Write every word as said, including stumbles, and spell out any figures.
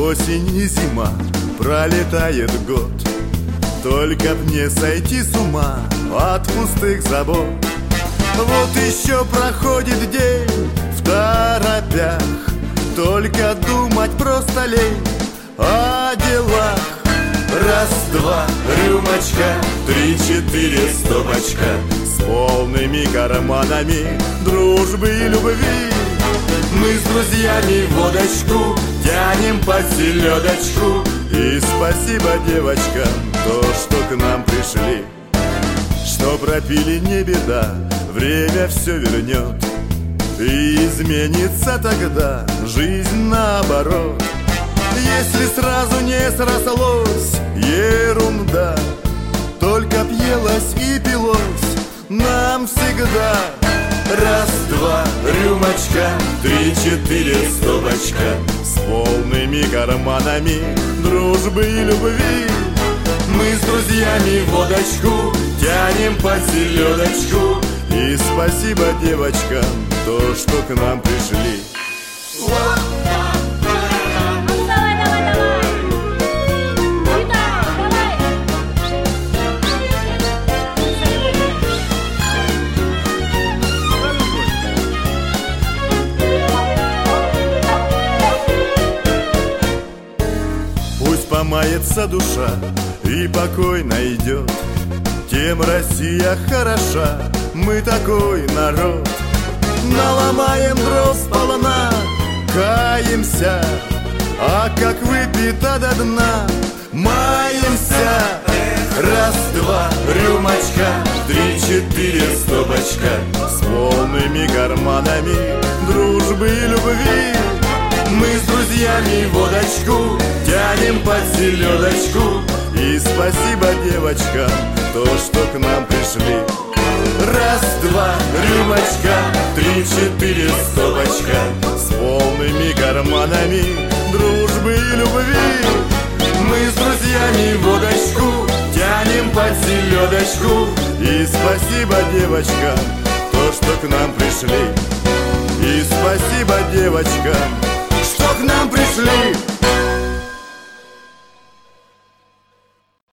осень и зима, пролетает год. Только б не сойти с ума от пустых забот. Вот еще проходит день в торопях, только думать просто лень о делах. Раз-два, рюмочка, три-четыре, стопочка, с полными карманами дружбы и любви. Мы с друзьями водочку тянем под селедочку. И спасибо девочкам, то, что к нам пришли. Что пропили, не беда, время все вернет. И изменится тогда жизнь наоборот. Если сразу не срослось, ерунда, только пьелось и пилось нам всегда. Раз-два, рюмочка, три-четыре, стопочка, с полными карманами дружбы и любви. Мы с друзьями водочку тянем под селедочку. И спасибо девочкам, то, что к нам пришли. Помается душа и покой найдет, тем Россия хороша, мы такой народ. Наломаем дров сполна, каемся, а как выпито до дна, маемся. Раз-два, рюмочка, три-четыре, стопочка, с полными карманами дружбы и любви. Мы с друзьями водочку тянем под селедочку. И спасибо девочкам, то, что к нам пришли. Раз-два, рюмочка, три-четыре, стопочка, с полными карманами дружбы и любви. Мы с друзьями водочку тянем под селедочку. И спасибо девочкам, то, что к нам пришли. И спасибо девочкам, что к нам пришли.